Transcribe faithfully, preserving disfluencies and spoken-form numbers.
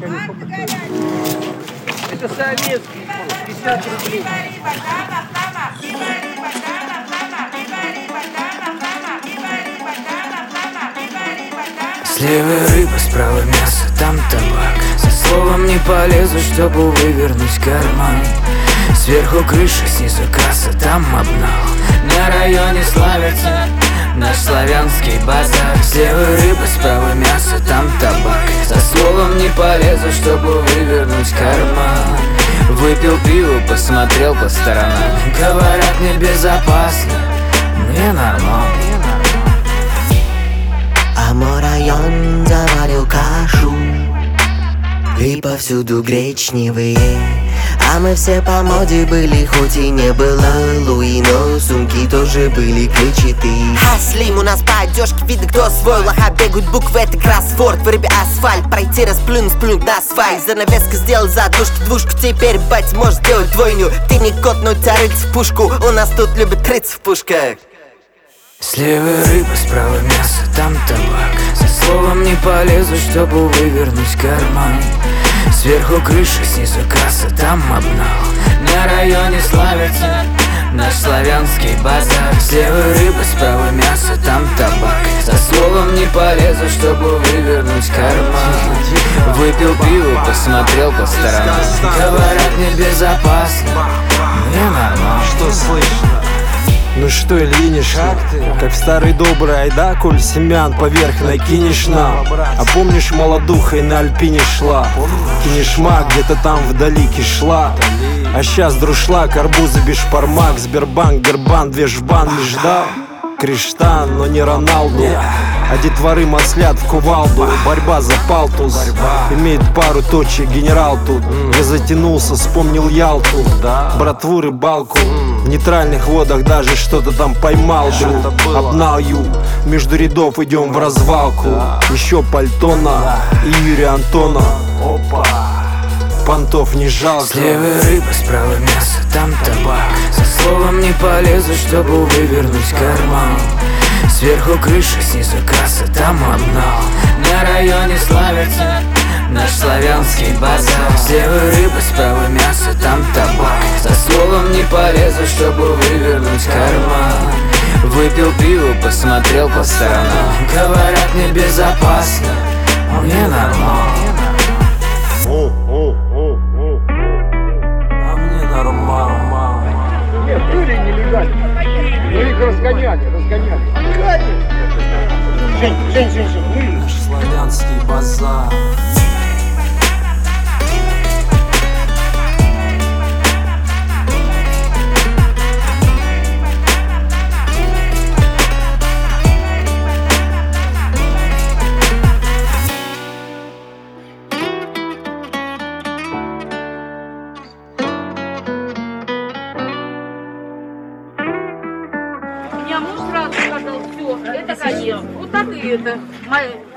Это советский, пятьдесят рублей. Слева рыба, справа мясо, там табак. За словом не полезу, чтобы вывернуть карман. Сверху крыша, снизу касса, там обнал. На районе славится наш славянский базар. Слева рыба, справа мясо, там табак. За словом не полезу, чтобы вывернуть карман. Выпил пиво, посмотрел по сторонам. Говорят, небезопасно, мне нормально. А мой район заварил кашу, и повсюду гречневые. А мы все по моде были, хоть и не было Луи, но сумки тоже были клетчатые. Хаслим, у нас по одежке видно, кто свой. Лоха бегают буквы, это кроссворд. В рыбе асфальт, пройти, расплюнуть, сплюнуть на асфальт. Занавеска сделал за двушки, двушку. Теперь, бать, можешь сделать двойню. Ты не кот, но тебя рыть в пушку. У нас тут любят рыться в пушках. Слева рыба, справа мясо, там табак. За словом не полезу, чтобы вывернуть карман. Сверху крыша, снизу касса, там обнал. На районе славится наш славянский базар. Слева рыба, справа мясо, там табак. За словом не полезу, чтобы вывернуть карман. Выпил пиво, посмотрел по сторонам. Говорят, небезопасно, мне нормально. Что слышно? Ну что, Ильиниш, как ты? Как в старый добрый айда, коль семян поверх накинешь нам. А помнишь, молодухой на Альпине шла? Кинешма где-то там вдали кишла. А щас друшлак, арбузы бешпармак. Сбербанк, Гербан, две жбан междал. Криштан, но не Роналду. А детворы маслят в кувалду. Борьба за палтус. Имеет пару точек генерал тут. Я затянулся, вспомнил Ялту. Братву, рыбалку. В нейтральных водах даже что-то там поймал, друг. Обнаю, между рядов идем в развалку. Еще Пальтона и Юрия Антона. Опа, понтов не жалко. Слева рыба, справа мясо, там табак. За словом не полезу, чтобы вывернуть карман. Сверху крыша, снизу касса, там обнал. На районе славится наш славянский базар. Слева рыба, справа мясо, там табак. За словом не полезу, чтобы вывернуть карман. Выпил пиво, посмотрел по сторонам. Говорят, небезопасно, мне нормально. А мне нормально. Нет, были нелегальные. Но их разгоняли, разгоняли. Жень, Жень, Жень, Жень, были. Наш славянский базар. У меня муж сразу сказал, все, это конец. Вот так и это. Моя